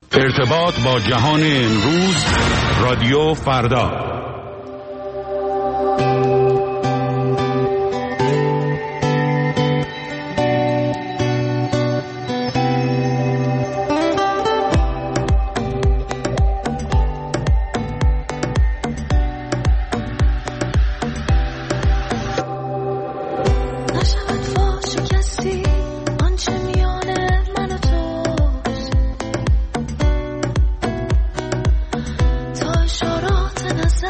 ارتباط با جهان امروز، رادیو فردا. نظر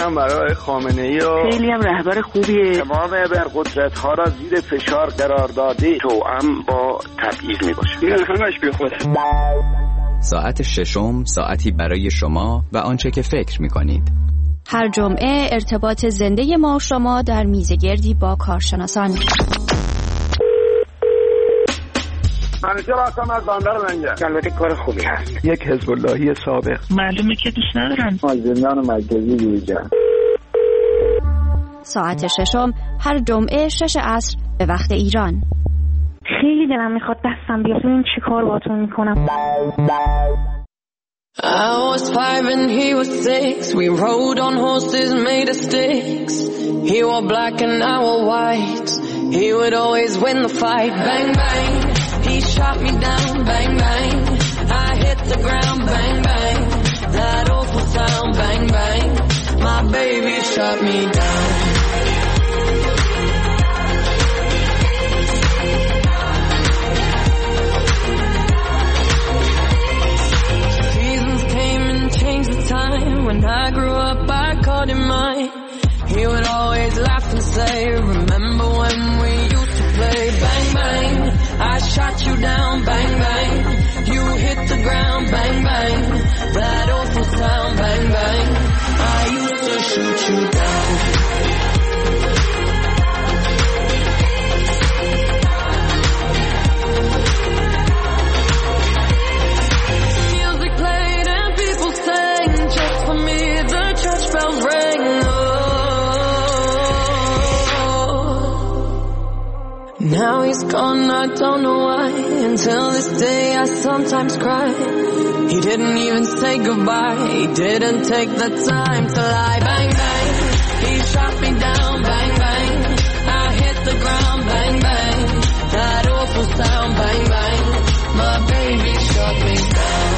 هم برای خامنه‌ای و خیلی هم رهبر خوبیه. تمام ابرقدرت‌ها را زیر فشار قرار داده، توأم با تبعیض میباشه. این همش بیخوده. ساعت ششم، ساعتی برای شما و آنچه که فکر می‌کنید. هر جمعه ارتباط زنده ما شما در میزگردی با کارشناسان. منیجر هستم از بندر منجر. البته کار خوبی هست. یک حزب اللهی سابق. معلومه که دوست ندارم. زندان مرکزی بوجا. ساعت ششم هر جمعه 6 عصر به وقت ایران. خیلی دلم میخواد دستم بیاد ببین چی کار باهاتون میکنم. I was 5 and he was 6. We rode on horses made of sticks. He wore black and I wore white. He would always win the fight. Bang bang, he shot me down. Bang bang, I hit the ground. Bang bang, that awful sound. Bang bang, my baby shot me down. When I grew up, I called him mine. He would always laugh and say, remember when we used to play? Bang, bang, I shot you down. Bang, bang, you hit the ground. Bang, bang, that awful sound. Bang, bang, I used to shoot you down. Now he's gone, I don't know why. Until this day I sometimes cry. He didn't even say goodbye. He didn't take the time to lie. Bang bang, he shot me down. Bang bang, I hit the ground. Bang bang, that awful sound. Bang bang, my baby shot me down.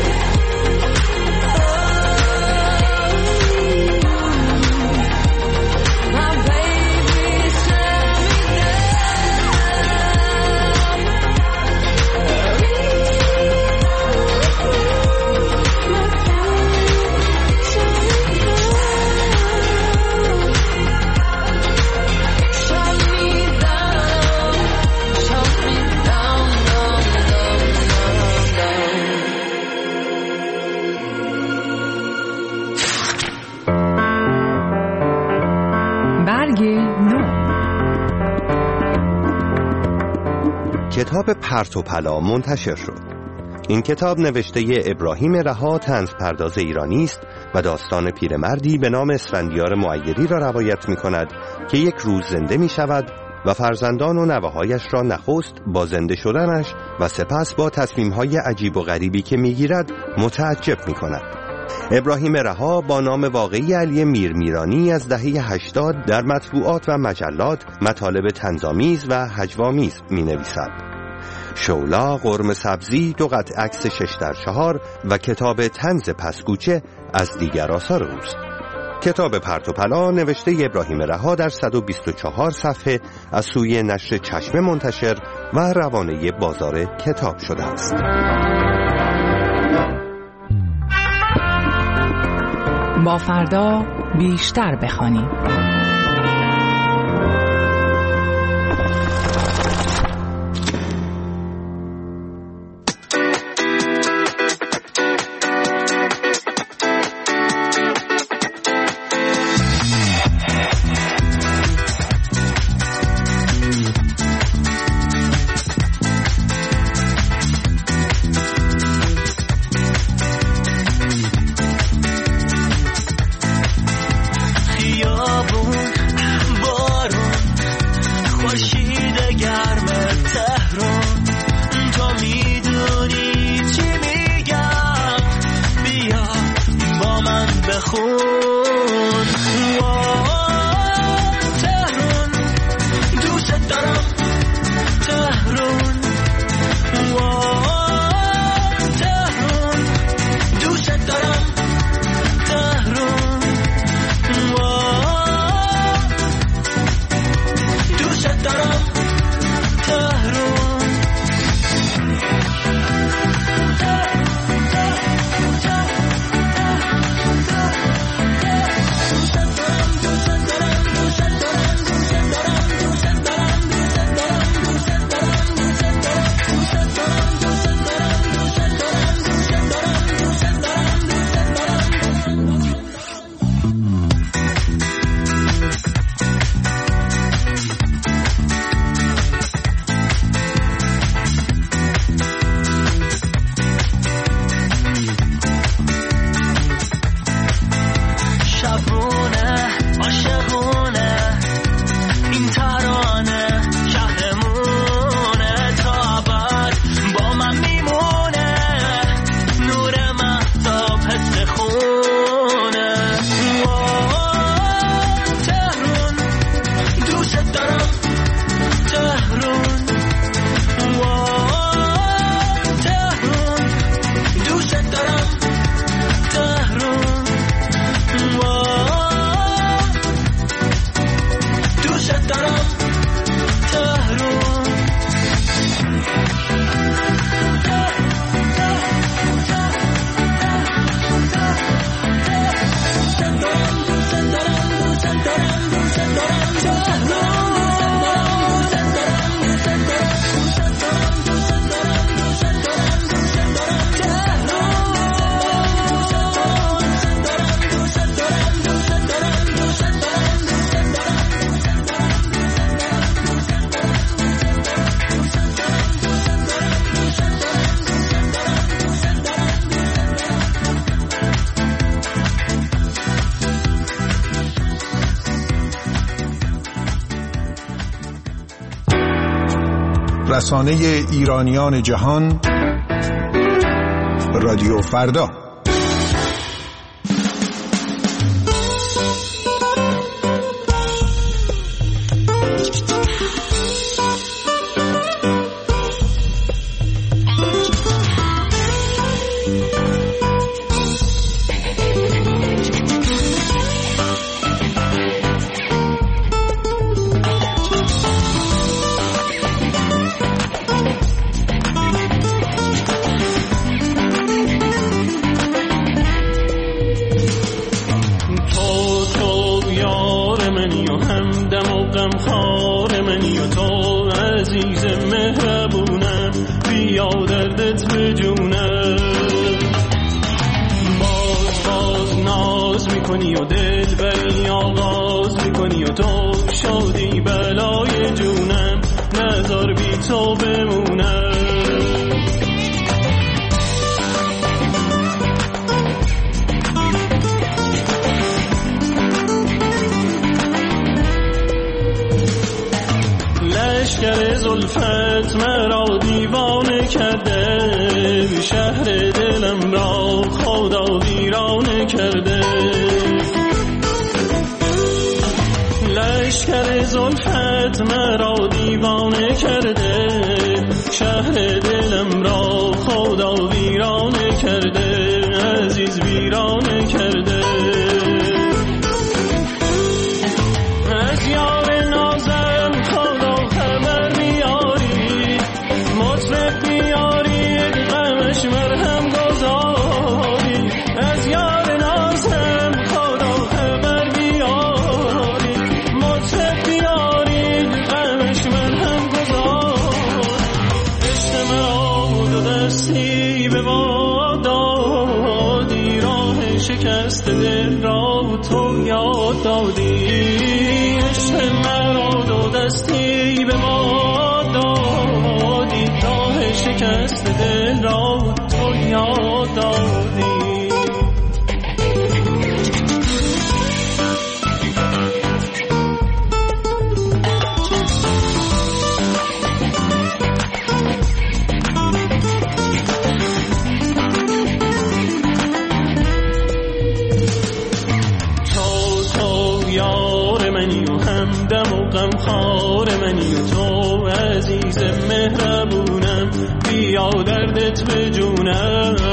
کتاب پرت و پلا منتشر شد. این کتاب نوشته ابراهیم رها طنز پرداز ایرانی است و داستان پیرمردی به نام اسفندیار معیری را روایت می کند که یک روز زنده می شود و فرزندان و نوه‌هایش را نخست با زنده شدنش و سپس با تصمیم‌های عجیب و غریبی که می گیرد متعجب می کند. ابراهیم رها با نام واقعی علی میرمیرانی از دهه 80 در مطبوعات و مجلات مطالب طنزآمیز و هجوآمیز می نویسد. شولا، قرم سبزی، 2 قطعه عکس 6x4 و کتاب طنز پسگوچه از دیگر آثار اوست. کتاب پرت و پلا نوشته ابراهیم رها در 124 صفحه از سوی نشر چشمه منتشر و روانه بازار کتاب شده است. با فردا بیشتر بخوانیم. رسانه ایرانیان جهان، رادیو فردا. لشکر زلفت مرا دیوانه کرده، شهر دلم را خدا ویرانه کرده. لشکر زلفت مرا دیوانه کرده، شهر دلم را خدا ویرانه کرده، عزیز ویرانه کرده. از یار نازم خدا خبر بیاری، مطرب بیاری غمش مرهم گذاری. از یار نازم خدا خبر بیاری، مطرب بیاری غمش مرهم گذاری. عشق مرا دو دستی به باد دادی، راه شکست دل را تو یاد دادی. عشق مرا دو دستی به ما دادی، راه شکست دل را تو یاد دادی. دم و غم خار منی و تو عزیز مهربونم، بیا دردت به جونم.